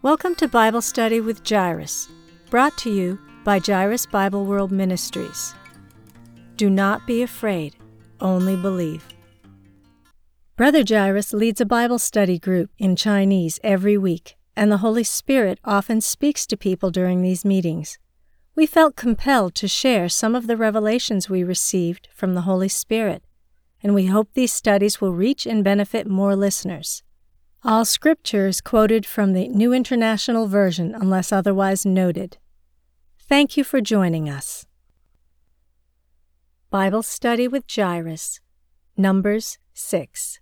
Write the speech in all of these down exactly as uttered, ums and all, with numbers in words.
Welcome to Bible Study with Jairus, brought to you by Jairus Bible World Ministries. Do not be afraid, only believe. Brother Jairus leads a Bible study group in Chinese every week, and the Holy Spirit often speaks to people during these meetings. We felt compelled to share some of the revelations we received from the Holy Spirit, and we hope these studies will reach and benefit more listeners. All scripture is quoted from the New International Version unless otherwise noted. Thank you for joining us. Bible Study with Jairus, Numbers six.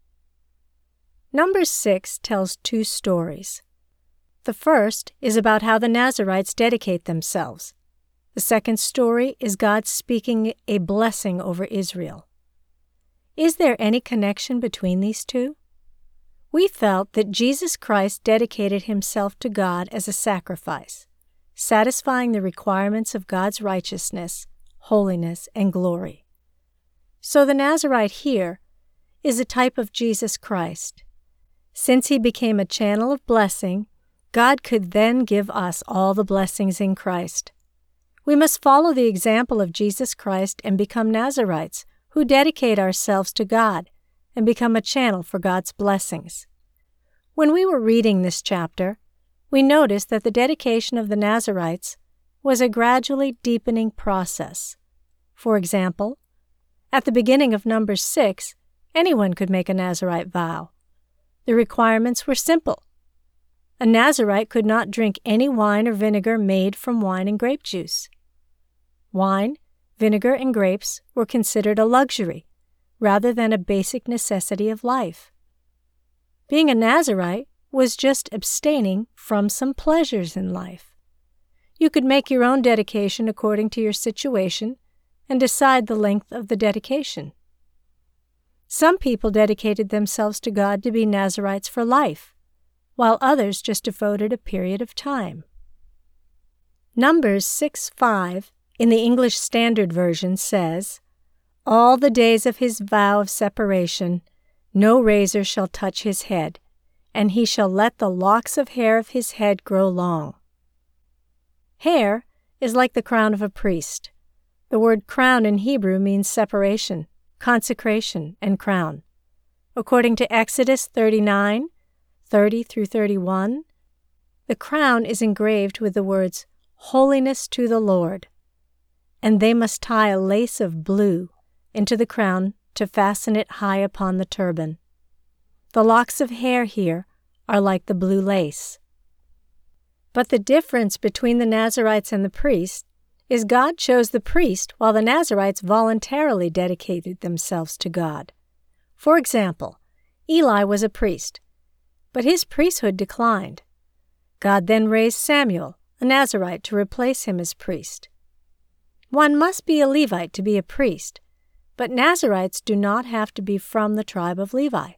Numbers six tells two stories. The first is about how the Nazarites dedicate themselves. The second story is God speaking a blessing over Israel. Is there any connection between these two? We felt that Jesus Christ dedicated himself to God as a sacrifice, satisfying the requirements of God's righteousness, holiness, and glory. So the Nazarite here is a type of Jesus Christ. Since he became a channel of blessing, God could then give us all the blessings in Christ. We must follow the example of Jesus Christ and become Nazarites who dedicate ourselves to God and become a channel for God's blessings. When we were reading this chapter, we noticed that the dedication of the Nazarites was a gradually deepening process. For example, at the beginning of Numbers six, anyone could make a Nazarite vow. The requirements were simple. A Nazarite could not drink any wine or vinegar made from wine and grape juice. Wine, vinegar, and grapes were considered a luxury, rather than a basic necessity of life. Being a Nazarite was just abstaining from some pleasures in life. You could make your own dedication according to your situation and decide the length of the dedication. Some people dedicated themselves to God to be Nazarites for life, while others just devoted a period of time. Numbers six five in the English Standard Version says, "All the days of his vow of separation, no razor shall touch his head, and he shall let the locks of hair of his head grow long." Hair is like the crown of a priest. The word crown in Hebrew means separation, consecration, and crown. According to Exodus thirty-nine, thirty through thirty-one, the crown is engraved with the words, "Holiness to the Lord," and they must tie a lace of blue into the crown to fasten it high upon the turban. The locks of hair here are like the blue lace. But the difference between the Nazarites and the priest is God chose the priest while the Nazarites voluntarily dedicated themselves to God. For example, Eli was a priest, but his priesthood declined. God then raised Samuel, a Nazarite, to replace him as priest. One must be a Levite to be a priest, but Nazarites do not have to be from the tribe of Levi.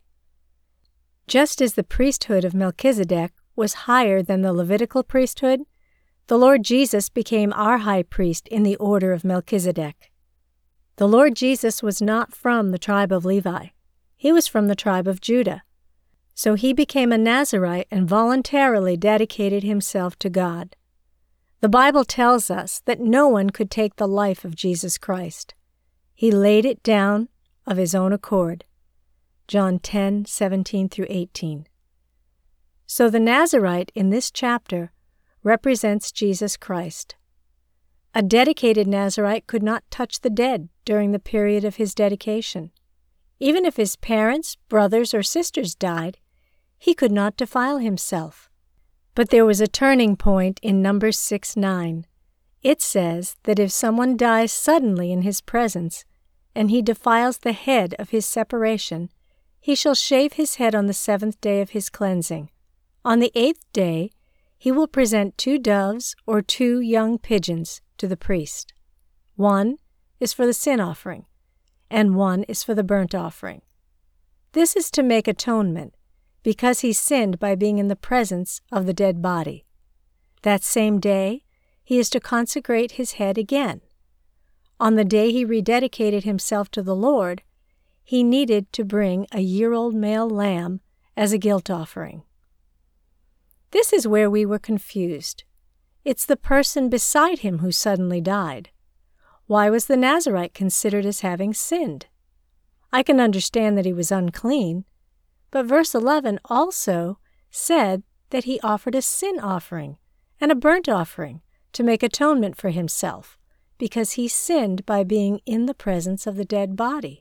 Just as the priesthood of Melchizedek was higher than the Levitical priesthood, the Lord Jesus became our high priest in the order of Melchizedek. The Lord Jesus was not from the tribe of Levi. He was from the tribe of Judah. So he became a Nazarite and voluntarily dedicated himself to God. The Bible tells us that no one could take the life of Jesus Christ. He laid it down of his own accord. John ten, seventeen through eighteen. So the Nazarite in this chapter represents Jesus Christ. A dedicated Nazarite could not touch the dead during the period of his dedication. Even if his parents, brothers, or sisters died, he could not defile himself. But there was a turning point in Numbers six nine. It says that if someone dies suddenly in his presence, and he defiles the head of his separation, he shall shave his head on the seventh day of his cleansing. On the eighth day, he will present two doves or two young pigeons to the priest. One is for the sin offering, and one is for the burnt offering. This is to make atonement, because he sinned by being in the presence of the dead body. That same day, he is to consecrate his head again. On the day he rededicated himself to the Lord, he needed to bring a year-old male lamb as a guilt offering. This This is where we were confused. It's the person beside him who suddenly died. Why was the Nazirite considered as having sinned? I can understand that he was unclean, but verse eleven also said that he offered a sin offering and a burnt offering to make atonement for himself, because he sinned by being in the presence of the dead body.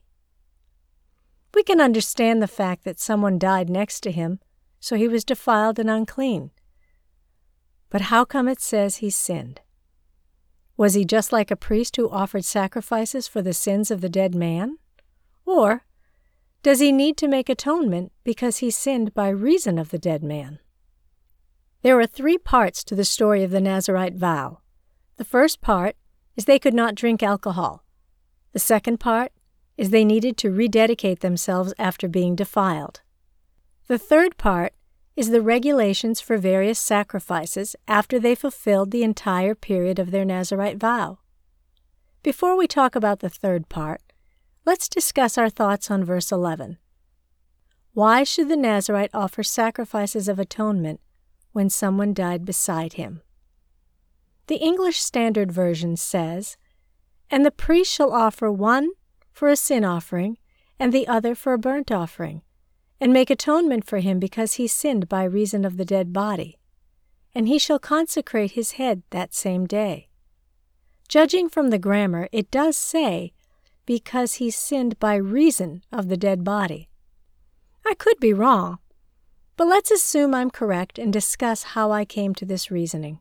We can understand the fact that someone died next to him, so he was defiled and unclean. But how come it says he sinned? Was he just like a priest who offered sacrifices for the sins of the dead man? Or does he need to make atonement because he sinned by reason of the dead man? There are three parts to the story of the Nazirite vow. The first part is they could not drink alcohol. The second part is they needed to rededicate themselves after being defiled. The third part is the regulations for various sacrifices after they fulfilled the entire period of their Nazirite vow. Before we talk about the third part, let's discuss our thoughts on verse eleven. Why should the Nazirite offer sacrifices of atonement when someone died beside him? The English Standard Version says, "And the priest shall offer one for a sin offering and the other for a burnt offering, and make atonement for him because he sinned by reason of the dead body. And he shall consecrate his head that same day." Judging from the grammar, it does say, because he sinned by reason of the dead body. I could be wrong, but let's assume I'm correct and discuss how I came to this reasoning.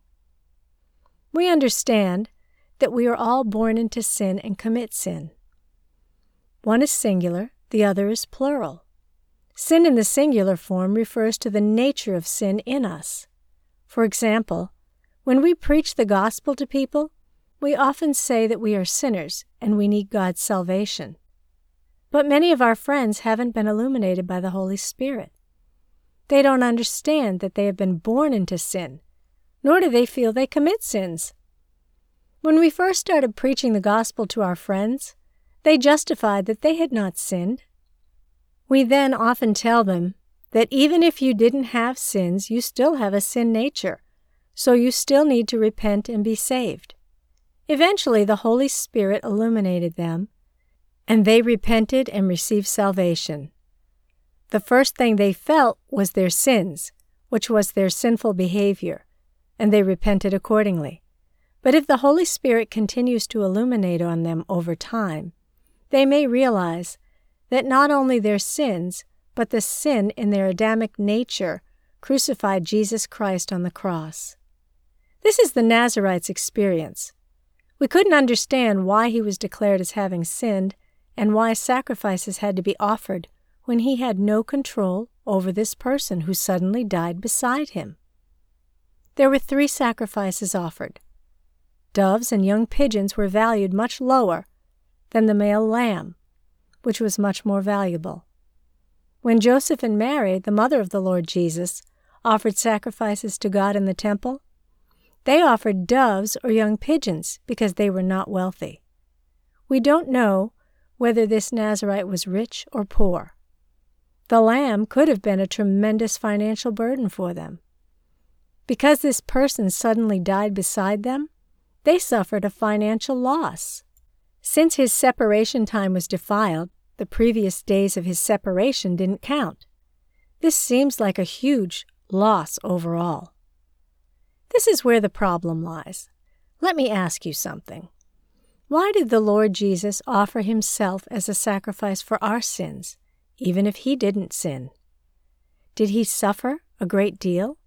We understand that we are all born into sin and commit sin. One is singular, the other is plural. Sin in the singular form refers to the nature of sin in us. For example, when we preach the gospel to people, we often say that we are sinners and we need God's salvation. But many of our friends haven't been illuminated by the Holy Spirit. They don't understand that they have been born into sin, nor do they feel they commit sins. When we first started preaching the gospel to our friends, they justified that they had not sinned. We then often tell them that even if you didn't have sins, you still have a sin nature, so you still need to repent and be saved. Eventually, the Holy Spirit illuminated them, and they repented and received salvation. The first thing they felt was their sins, which was their sinful behavior, and they repented accordingly. But if the Holy Spirit continues to illuminate on them over time, they may realize that not only their sins, but the sin in their Adamic nature crucified Jesus Christ on the cross. This is the Nazirite's experience. We couldn't understand why he was declared as having sinned and why sacrifices had to be offered when he had no control over this person who suddenly died beside him. There were three sacrifices offered. Doves and young pigeons were valued much lower than the male lamb, which was much more valuable. When Joseph and Mary, the mother of the Lord Jesus, offered sacrifices to God in the temple, they offered doves or young pigeons because they were not wealthy. We don't know whether this Nazirite was rich or poor. The lamb could have been a tremendous financial burden for them. Because this person suddenly died beside them, they suffered a financial loss. Since his separation time was defiled, the previous days of his separation didn't count. This seems like a huge loss overall. This is where the problem lies. Let me ask you something. Why did the Lord Jesus offer himself as a sacrifice for our sins, even if he didn't sin? Did he suffer a great deal?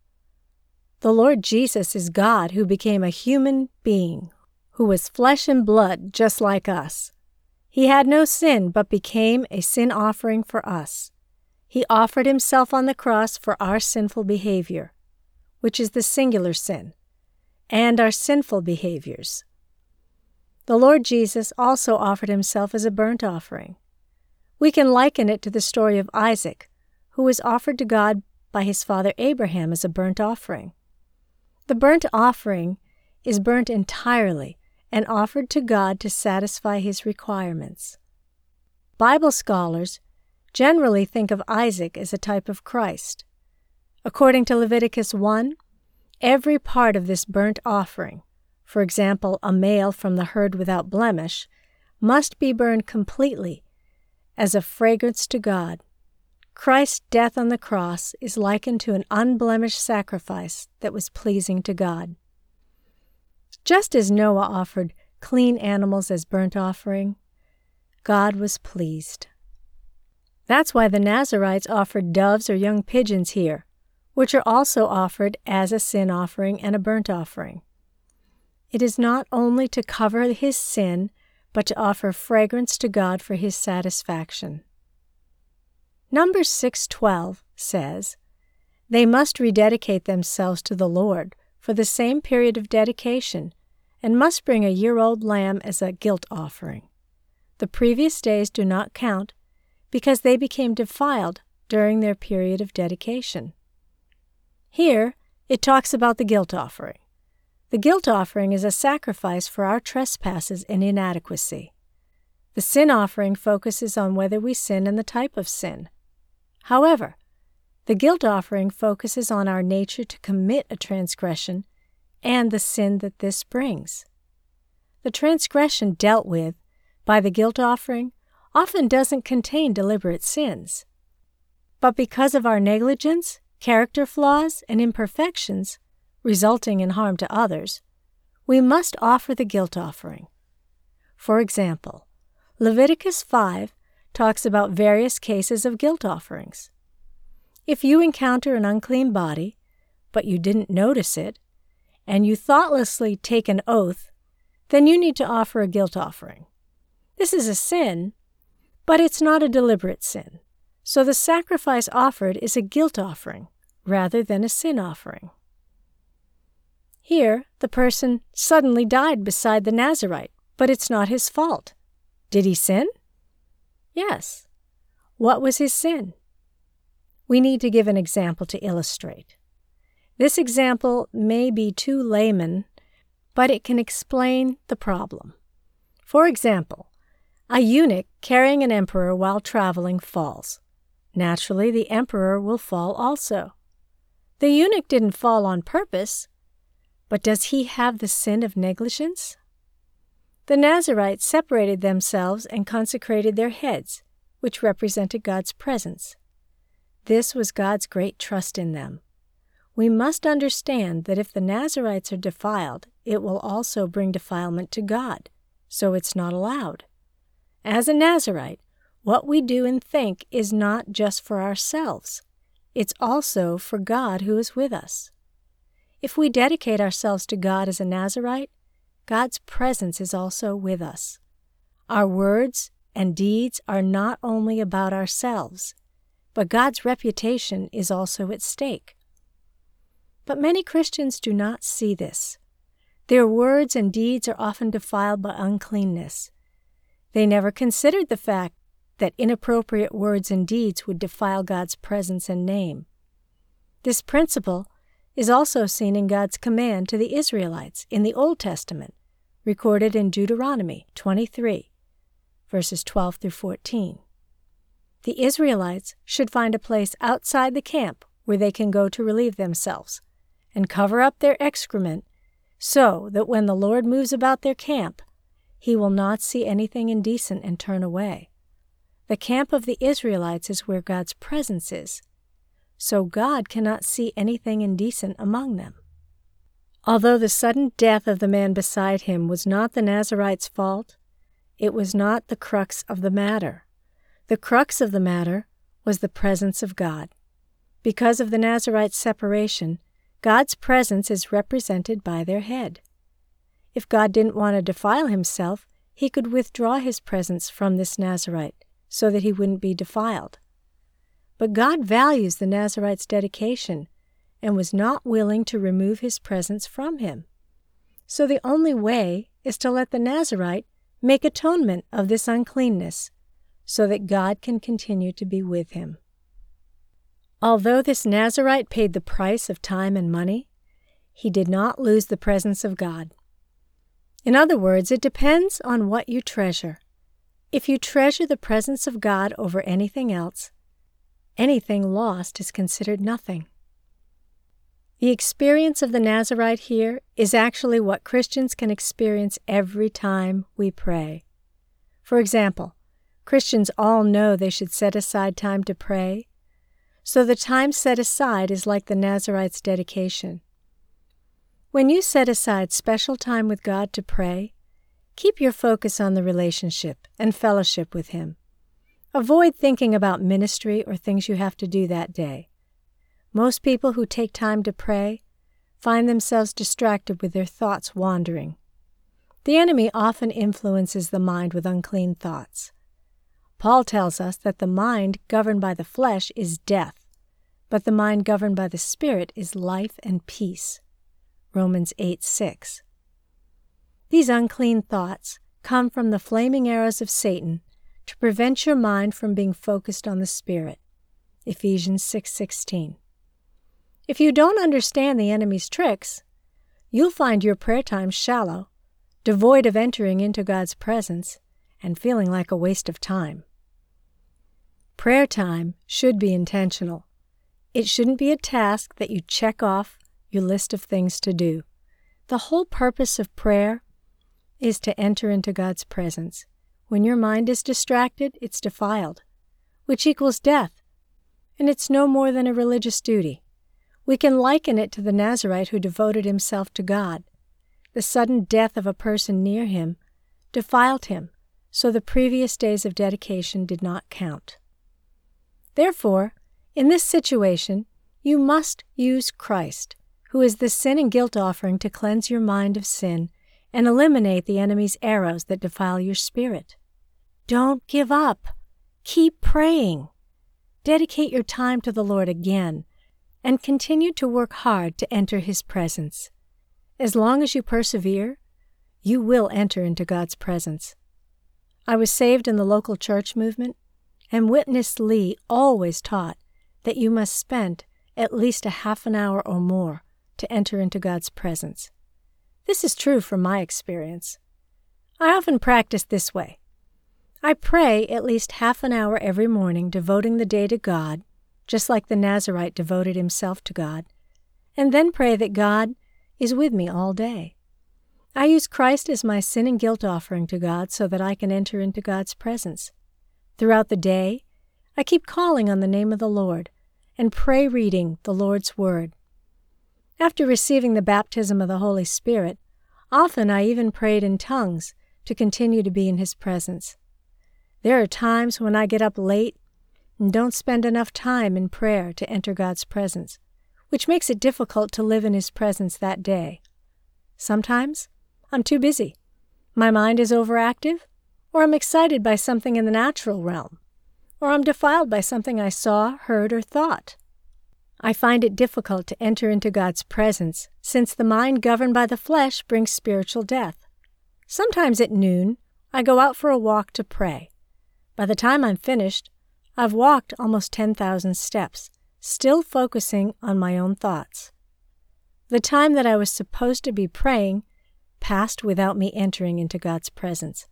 The Lord Jesus is God who became a human being, who was flesh and blood just like us. He had no sin but became a sin offering for us. He offered himself on the cross for our sinful behavior, which is the singular sin, and our sinful behaviors. The Lord Jesus also offered himself as a burnt offering. We can liken it to the story of Isaac, who was offered to God by his father Abraham as a burnt offering. The burnt offering is burnt entirely and offered to God to satisfy his requirements. Bible scholars generally think of Isaac as a type of Christ. According to Leviticus one, every part of this burnt offering, for example, a male from the herd without blemish, must be burned completely as a fragrance to God. Christ's death on the cross is likened to an unblemished sacrifice that was pleasing to God. Just as Noah offered clean animals as burnt offering, God was pleased. That's why the Nazarites offered doves or young pigeons here, which are also offered as a sin offering and a burnt offering. It is not only to cover his sin, but to offer fragrance to God for his satisfaction. Numbers six twelve says, "They must rededicate themselves to the Lord for the same period of dedication, and must bring a year-old lamb as a guilt offering. The previous days do not count, because they became defiled during their period of dedication." Here, it talks about the guilt offering. The guilt offering is a sacrifice for our trespasses and inadequacy. The sin offering focuses on whether we sin and the type of sin. However, the guilt offering focuses on our nature to commit a transgression and the sin that this brings. The transgression dealt with by the guilt offering often doesn't contain deliberate sins. But because of our negligence, character flaws, and imperfections, resulting in harm to others, we must offer the guilt offering. For example, Leviticus five talks about various cases of guilt offerings. If you encounter an unclean body, but you didn't notice it, and you thoughtlessly take an oath, then you need to offer a guilt offering. This is a sin, but it's not a deliberate sin. So the sacrifice offered is a guilt offering rather than a sin offering. Here, the person suddenly died beside the Nazarite, but it's not his fault. Did he sin? Yes. What was his sin? We need to give an example to illustrate. This example may be too layman, but it can explain the problem. For example, a eunuch carrying an emperor while traveling falls. Naturally, the emperor will fall also. The eunuch didn't fall on purpose, but does he have the sin of negligence? The Nazarites separated themselves and consecrated their heads, which represented God's presence. This was God's great trust in them. We must understand that if the Nazarites are defiled, it will also bring defilement to God, so it's not allowed. As a Nazarite, what we do and think is not just for ourselves. It's also for God who is with us. If we dedicate ourselves to God as a Nazarite, God's presence is also with us. Our words and deeds are not only about ourselves, but God's reputation is also at stake. But many Christians do not see this. Their words and deeds are often defiled by uncleanness. They never considered the fact that inappropriate words and deeds would defile God's presence and name. This principle is also seen in God's command to the Israelites in the Old Testament, recorded in Deuteronomy twenty-three, verses twelve through fourteen. The Israelites should find a place outside the camp where they can go to relieve themselves, and cover up their excrement, so that when the Lord moves about their camp, he will not see anything indecent and turn away. The camp of the Israelites is where God's presence is, so God cannot see anything indecent among them. Although the sudden death of the man beside him was not the Nazarite's fault, it was not the crux of the matter. The crux of the matter was the presence of God. Because of the Nazarite's separation, God's presence is represented by their head. If God didn't want to defile himself, he could withdraw his presence from this Nazarite so that he wouldn't be defiled. But God values the Nazarite's dedication and was not willing to remove his presence from him. So the only way is to let the Nazarite make atonement of this uncleanness so that God can continue to be with him. Although this Nazarite paid the price of time and money, he did not lose the presence of God. In other words, it depends on what you treasure. If you treasure the presence of God over anything else, anything lost is considered nothing. The experience of the Nazirite here is actually what Christians can experience every time we pray. For example, Christians all know they should set aside time to pray, so the time set aside is like the Nazirite's dedication. When you set aside special time with God to pray, keep your focus on the relationship and fellowship with Him. Avoid thinking about ministry or things you have to do that day. Most people who take time to pray find themselves distracted with their thoughts wandering. The enemy often influences the mind with unclean thoughts. Paul tells us that the mind governed by the flesh is death, but the mind governed by the Spirit is life and peace. Romans eight six. These unclean thoughts come from the flaming arrows of Satan to prevent your mind from being focused on the Spirit. Ephesians six sixteen. If you don't understand the enemy's tricks, you'll find your prayer time shallow, devoid of entering into God's presence, and feeling like a waste of time. Prayer time should be intentional. It shouldn't be a task that you check off your list of things to do. The whole purpose of prayer is to enter into God's presence. When your mind is distracted, it's defiled, which equals death, and it's no more than a religious duty. We can liken it to the Nazirite who devoted himself to God. The sudden death of a person near him defiled him, so the previous days of dedication did not count. Therefore, in this situation, you must use Christ, who is the sin and guilt offering, to cleanse your mind of sin and eliminate the enemy's arrows that defile your spirit. Don't give up. Keep praying. Dedicate your time to the Lord again, and continue to work hard to enter His presence. As long as you persevere, you will enter into God's presence. I was saved in the local church movement, and Witness Lee always taught that you must spend at least a half an hour or more to enter into God's presence. This is true from my experience. I often practice this way. I pray at least half an hour every morning, devoting the day to God, just like the Nazirite devoted himself to God, and then pray that God is with me all day. I use Christ as my sin and guilt offering to God so that I can enter into God's presence. Throughout the day, I keep calling on the name of the Lord and pray reading the Lord's Word. After receiving the baptism of the Holy Spirit, often I even prayed in tongues to continue to be in His presence. There are times when I get up late and don't spend enough time in prayer to enter God's presence, which makes it difficult to live in His presence that day. Sometimes I'm too busy. My mind is overactive, or I'm excited by something in the natural realm, or I'm defiled by something I saw, heard, or thought. I find it difficult to enter into God's presence, since the mind governed by the flesh brings spiritual death. Sometimes at noon, I go out for a walk to pray. By the time I'm finished, I've walked almost ten thousand steps, still focusing on my own thoughts. The time that I was supposed to be praying passed without me entering into God's presence.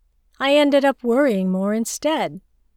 I ended up worrying more instead.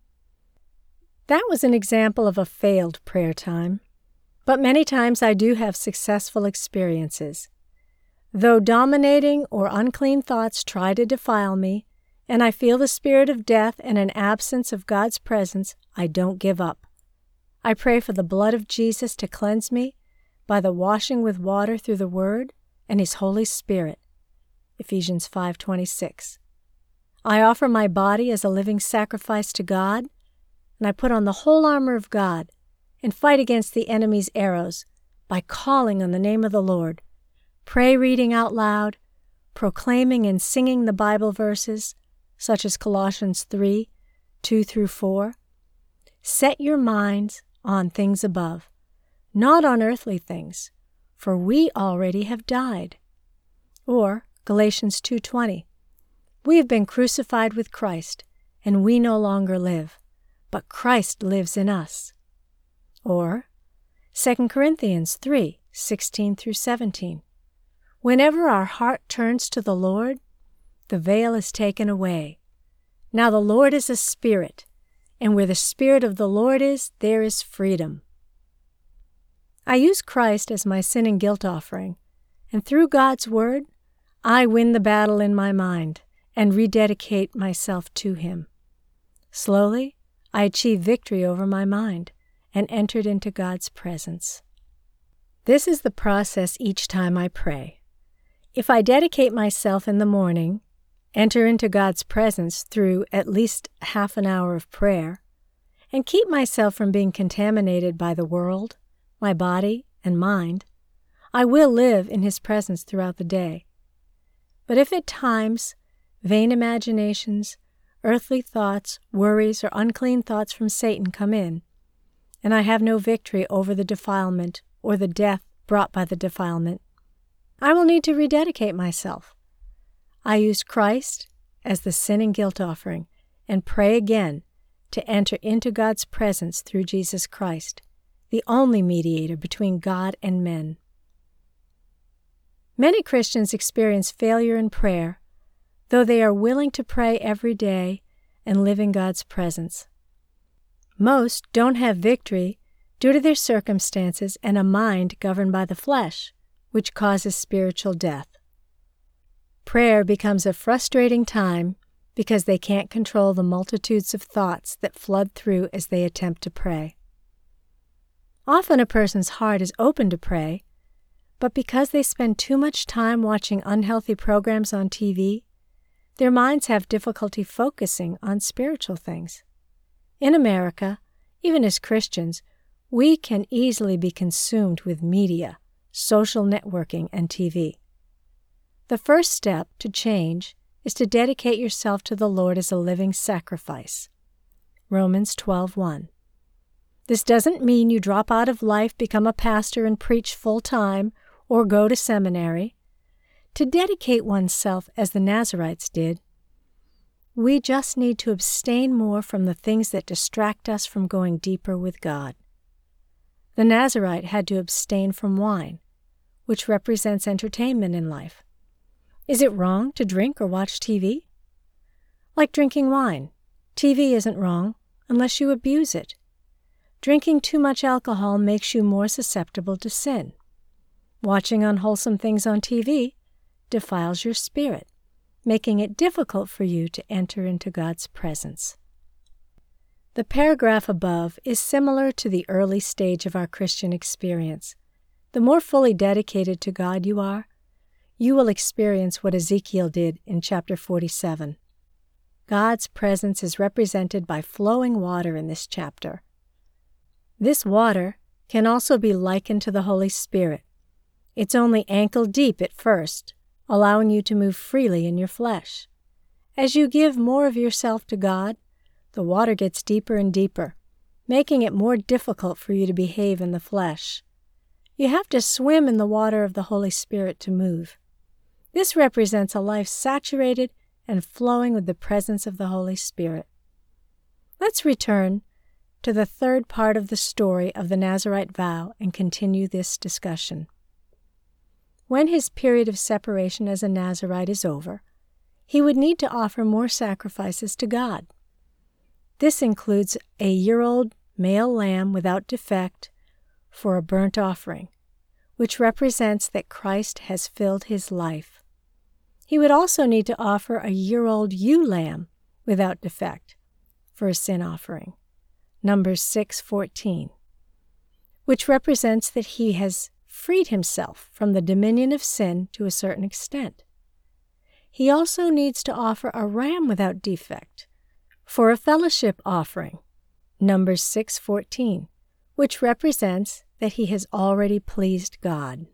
That was an example of a failed prayer time, but many times I do have successful experiences. Though dominating or unclean thoughts try to defile me, and I feel the spirit of death and an absence of God's presence, I don't give up. I pray for the blood of Jesus to cleanse me by the washing with water through the Word and His Holy Spirit. Ephesians five twenty-six. I offer my body as a living sacrifice to God, and I put on the whole armor of God and fight against the enemy's arrows by calling on the name of the Lord, pray reading out loud, proclaiming and singing the Bible verses, such as Colossians three, two through four. Set your minds on things above, not on earthly things, for we already have died. Or Galatians two twenty. We have been crucified with Christ, and we no longer live, but Christ lives in us. Or Second Corinthians three sixteen through seventeen. Whenever our heart turns to the Lord, the veil is taken away. Now the Lord is a spirit, and where the Spirit of the Lord is, there is freedom. I use Christ as my sin and guilt offering, and through God's Word, I win the battle in my mind and rededicate myself to Him. Slowly, I achieve victory over my mind and entered into God's presence. This is the process each time I pray. If I dedicate myself in the morning, enter into God's presence through at least half an hour of prayer, and keep myself from being contaminated by the world, my body, and mind, I will live in His presence throughout the day. But if at times vain imaginations, earthly thoughts, worries, or unclean thoughts from Satan come in, and I have no victory over the defilement or the death brought by the defilement, I will need to rededicate myself. I use Christ as the sin and guilt offering and pray again to enter into God's presence through Jesus Christ, the only mediator between God and men. Many Christians experience failure in prayer, though they are willing to pray every day and live in God's presence. Most don't have victory due to their circumstances and a mind governed by the flesh, which causes spiritual death. Prayer becomes a frustrating time because they can't control the multitudes of thoughts that flood through as they attempt to pray. Often a person's heart is open to pray, but because they spend too much time watching unhealthy programs on T V, their minds have difficulty focusing on spiritual things. In America, even as Christians, we can easily be consumed with media, social networking, and T V. The first step to change is to dedicate yourself to the Lord as a living sacrifice. Romans twelve one. This doesn't mean you drop out of life, become a pastor, and preach full-time, or go to seminary. To dedicate oneself as the Nazarites did, we just need to abstain more from the things that distract us from going deeper with God. The Nazarite had to abstain from wine, which represents entertainment in life. Is it wrong to drink or watch T V? Like drinking wine, T V isn't wrong unless you abuse it. Drinking too much alcohol makes you more susceptible to sin. Watching unwholesome things on T V defiles your spirit, making it difficult for you to enter into God's presence. The paragraph above is similar to the early stage of our Christian experience. The more fully dedicated to God you are, you will experience what Ezekiel did in chapter forty-seven. God's presence is represented by flowing water in this chapter. This water can also be likened to the Holy Spirit. It's only ankle deep at first, allowing you to move freely in your flesh. As you give more of yourself to God, the water gets deeper and deeper, making it more difficult for you to behave in the flesh. You have to swim in the water of the Holy Spirit to move. This represents a life saturated and flowing with the presence of the Holy Spirit. Let's return to the third part of the story of the Nazarite vow and continue this discussion. When his period of separation as a Nazarite is over, he would need to offer more sacrifices to God. This includes a year-old male lamb without defect for a burnt offering, which represents that Christ has filled his life. He would also need to offer a year-old ewe lamb without defect for a sin offering, Numbers six fourteen, which represents that he has freed himself from the dominion of sin to a certain extent. He also needs to offer a ram without defect for a fellowship offering, Numbers six fourteen, which represents that he has already pleased God.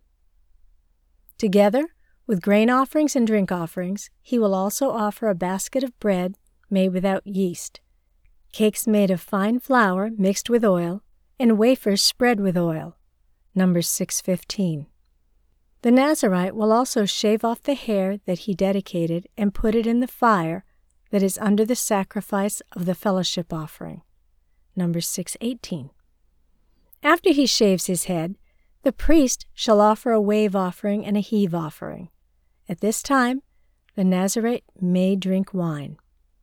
Together with grain offerings and drink offerings, he will also offer a basket of bread made without yeast, cakes made of fine flour mixed with oil, and wafers spread with oil, Numbers six fifteen. The Nazarite will also shave off the hair that he dedicated and put it in the fire that is under the sacrifice of the fellowship offering, Numbers six eighteen. After he shaves his head, the priest shall offer a wave offering and a heave offering. At this time, the Nazarite may drink wine.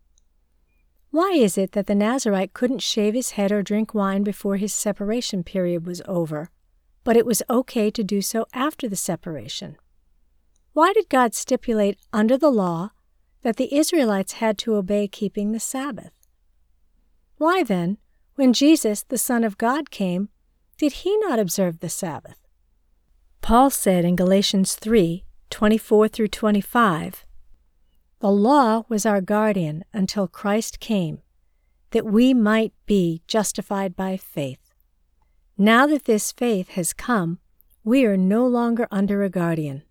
Why is it that the Nazarite couldn't shave his head or drink wine before his separation period was over, but it was okay to do so after the separation. Why did God stipulate under the law that the Israelites had to obey keeping the Sabbath? Why then, when Jesus, the Son of God, came, did he not observe the Sabbath? Paul said in Galatians three, twenty-four through twenty-five, "The law was our guardian until Christ came, that we might be justified by faith. Now that this faith has come, we are no longer under a guardian."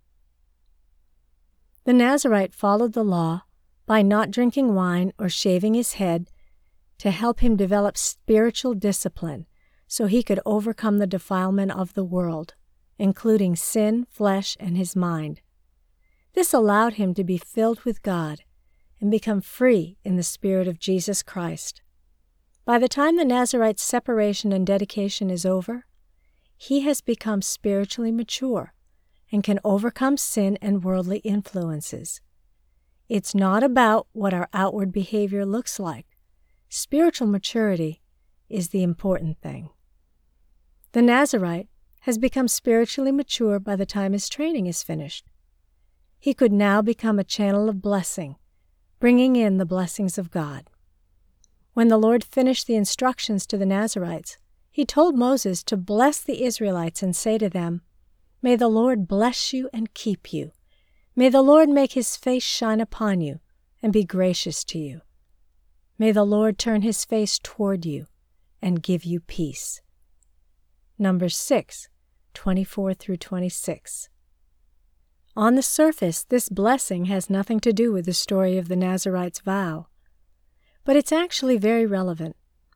The Nazirite followed the law by not drinking wine or shaving his head to help him develop spiritual discipline so he could overcome the defilement of the world, including sin, flesh, and his mind. This allowed him to be filled with God and become free in the Spirit of Jesus Christ. By the time the Nazirite's separation and dedication is over, he has become spiritually mature and can overcome sin and worldly influences. It's not about what our outward behavior looks like. Spiritual maturity is the important thing. The Nazirite has become spiritually mature by the time his training is finished. He could now become a channel of blessing, bringing in the blessings of God. When the Lord finished the instructions to the Nazirites, he told Moses to bless the Israelites and say to them, "May the Lord bless you and keep you. May the Lord make his face shine upon you and be gracious to you. May the Lord turn his face toward you and give you peace." Numbers six, twenty-four through twenty-six. On the surface, this blessing has nothing to do with the story of the Nazirite's vow, but it's actually very relevant.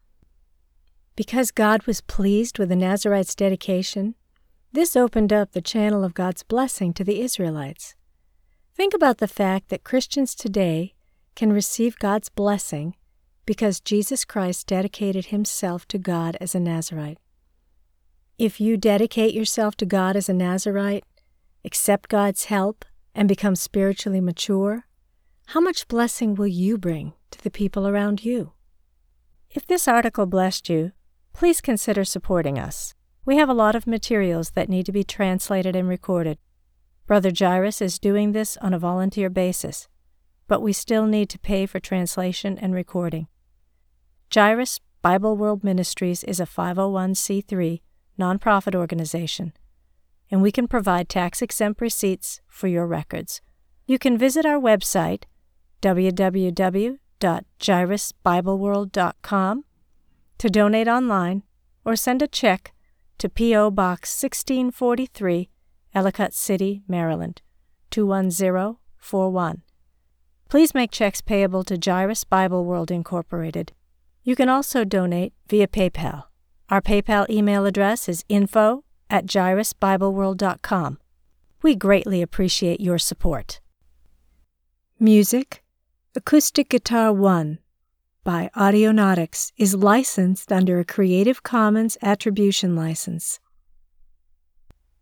Because God was pleased with the Nazirite's dedication, this opened up the channel of God's blessing to the Israelites. Think about the fact that Christians today can receive God's blessing because Jesus Christ dedicated himself to God as a Nazirite. If you dedicate yourself to God as a Nazirite, accept God's help, and become spiritually mature, how much blessing will you bring to the people around you? If this article blessed you, please consider supporting us. We have a lot of materials that need to be translated and recorded. Brother Jairus is doing this on a volunteer basis, but we still need to pay for translation and recording. Jairus Bible World Ministries is a five oh one c three nonprofit organization, and we can provide tax-exempt receipts for your records. You can visit our website, w w w dot jairus bible world dot com, to donate online or send a check to P O Box sixteen forty-three, Ellicott City, Maryland, two one zero four one. Please make checks payable to Jairus Bible World Incorporated. You can also donate via PayPal. Our PayPal email address is info at jairus bible world dot com. We greatly appreciate your support. Music, Acoustic Guitar one by Audionautics is licensed under a Creative Commons Attribution License.